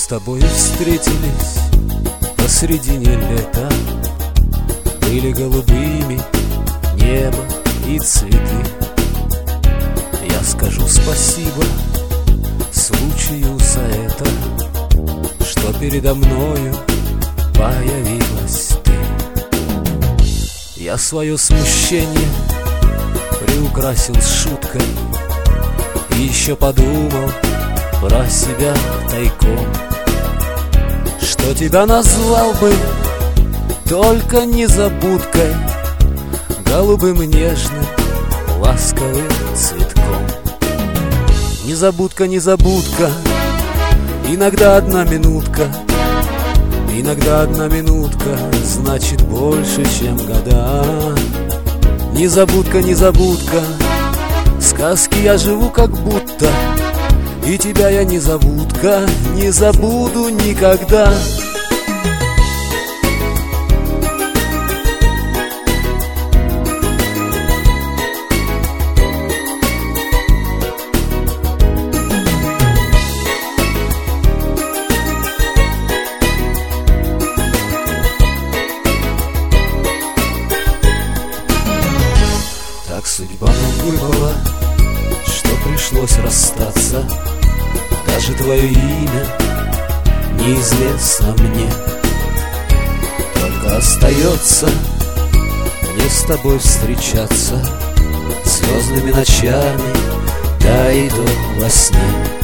тобой встретились посредине лета. Были голубыми небо и цветы. Я скажу спасибо случаю за это, что передо мною появилась ты. Я свое смущение приукрасил шуткой и еще подумал про себя тайком, что тебя назвал бы только незабудкой, голубым нежным ласковым цветком. Незабудка, незабудка, иногда одна минутка, иногда одна минутка значит больше, чем года. Незабудка, незабудка, сказки я живу как будто, и тебя я незабудка, не забуду никогда. Так судьба нам выпала, что пришлось расстаться. Даже твое имя неизвестно мне. Только остается мне с тобой встречаться звездными ночами, да и до во сне.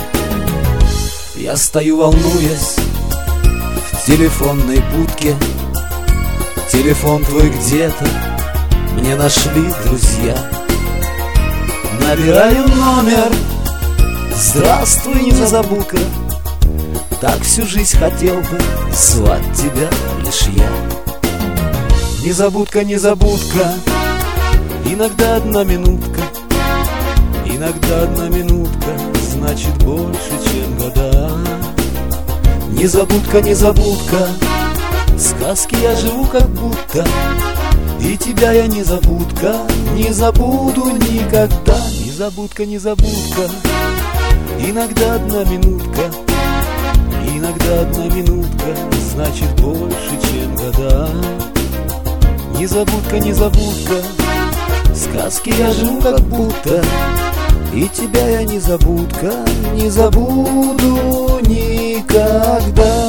Я стою, волнуясь, в телефонной будке. Телефон твой где-то мне нашли друзья. Набираю номер. Здравствуй, незабудка, так всю жизнь хотел бы звать тебя лишь я. Незабудка, незабудка, иногда одна минутка, иногда одна минутка значит больше, чем года. Незабудка, незабудка, сказки я живу как будто, и тебя я незабудка, не забуду никогда. Незабудка, незабудка, иногда одна минутка, иногда одна минутка значит больше, чем года. Незабудка, незабудка, сказки я живу как будто, и тебя я незабудка, не забуду никогда.